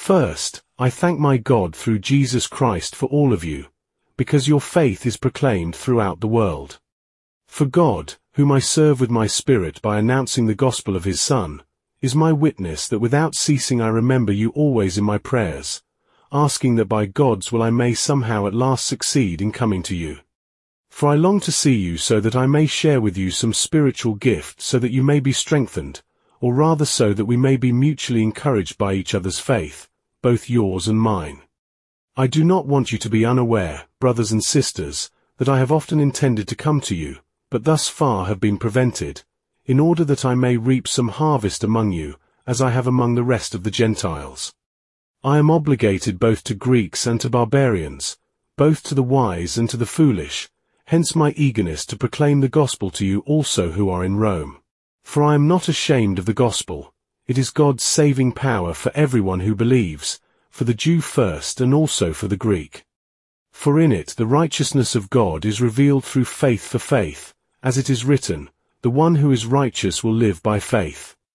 First, I thank my God through Jesus Christ for all of you, because your faith is proclaimed throughout the world. For God, whom I serve with my spirit by announcing the gospel of his Son, is my witness that without ceasing I remember you always in my prayers, asking that by God's will I may somehow at last succeed in coming to you. For I long to see you so that I may share with you some spiritual gift so that you may be strengthened, or rather so that we may be mutually encouraged by each other's faith, both yours and mine. I do not want you to be unaware, brothers and sisters, that I have often intended to come to you, but thus far have been prevented, in order that I may reap some harvest among you, as I have among the rest of the Gentiles. I am obligated both to Greeks and to barbarians, both to the wise and to the foolish, hence my eagerness to proclaim the gospel to you also who are in Rome. For I am not ashamed of the gospel. It is God's saving power for everyone who believes, for the Jew first and also for the Greek. For in it the righteousness of God is revealed through faith for faith, as it is written, the one who is righteous will live by faith.